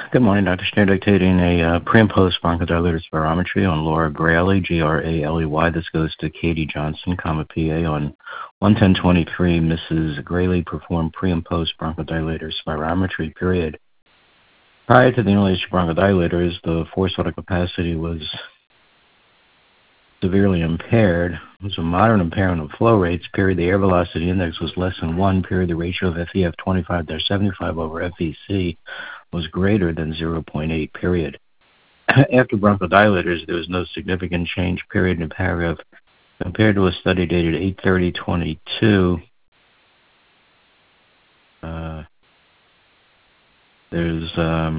Good morning, Dr. Schneider, dictating a pre- and post-bronchodilator spirometry on Laura Graley, Graley. This goes to Katie Johnson, PA. On 11023, Mrs. Graley performed pre- and post-bronchodilator spirometry, period. Prior to the inhalation bronchodilators, the forced vital capacity was severely impaired. It was a moderate impairment of flow rates, period. The air velocity index was less than 1, period. The ratio of FEF 25/75 over FVC was greater than 0.8, period. After bronchodilators, there was no significant change, period, in the paragraph. Compared to a study dated 8/30/22, there's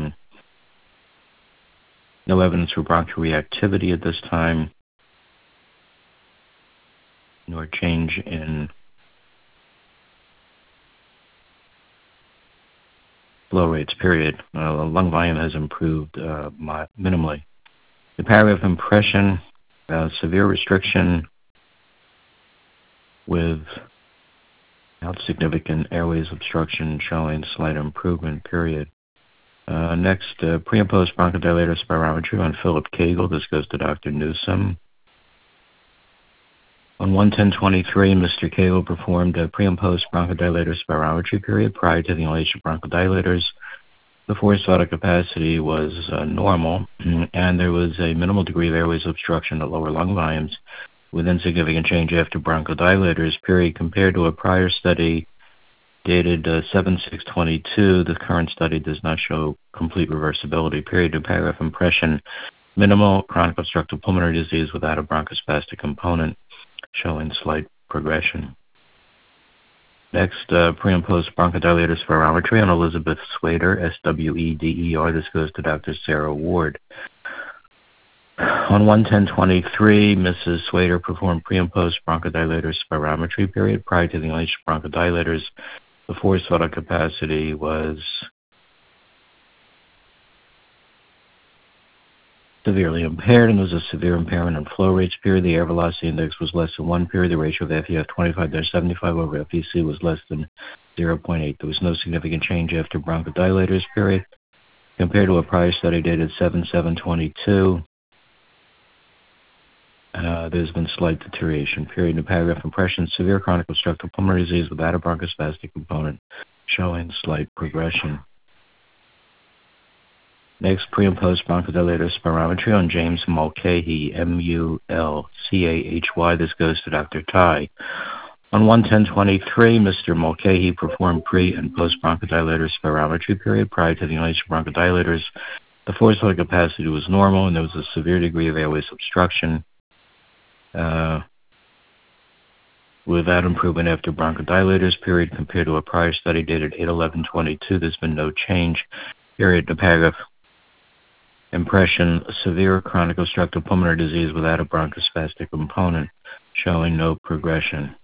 no evidence for bronchial reactivity at this time, nor change in flow rates, period. Lung volume has improved minimally. The paragraph impression, severe restriction without significant airways obstruction showing slight improvement, period. Next, pre- and post-bronchodilator spirometry on Philip Kagel. This goes to Dr. Newsom. On 11023, Mr. Kagel performed a pre- and post-bronchodilator spirometry, period. Prior to the inhalation bronchodilators, the forced vital capacity was normal, and there was a minimal degree of airways obstruction at lower lung volumes with insignificant change after bronchodilators, period. Compared to a prior study dated 7/6/22, the current study does not show complete reversibility, period. The paragraph impression, minimal chronic obstructive pulmonary disease without a bronchospastic component, showing slight progression. Next, pre- and post-bronchodilator spirometry on Elizabeth Sweder, SWEDER. This goes to Dr. Sarah Ward. On 11023, Mrs. Sweder performed pre- and post-bronchodilator spirometry, period. Prior to the inhalation bronchodilators, the forced vital capacity was severely impaired, and was a severe impairment in flow rates, period. The air velocity index was less than 1, period. The ratio of FEF 25/75 over FVC was less than 0.8. There was no significant change after bronchodilators, period. Compared to a prior study dated 7/7/22, there's been slight deterioration, period. In the paragraph impression, severe chronic obstructive pulmonary disease without a bronchospastic component, showing slight progression. Next, pre- and post-bronchodilator spirometry on James Mulcahy, MULCAHY. This goes to Dr. Tai. On 11023, Mr. Mulcahy performed pre- and post-bronchodilator spirometry, period. Prior to the inhalation bronchodilators, the forced vital capacity was normal, and there was a severe degree of airways obstruction without improvement after bronchodilators, period. Compared to a prior study dated 8/11/22, there's been no change, period. The paragraph impression, severe chronic obstructive pulmonary disease without a bronchospastic component, showing no progression.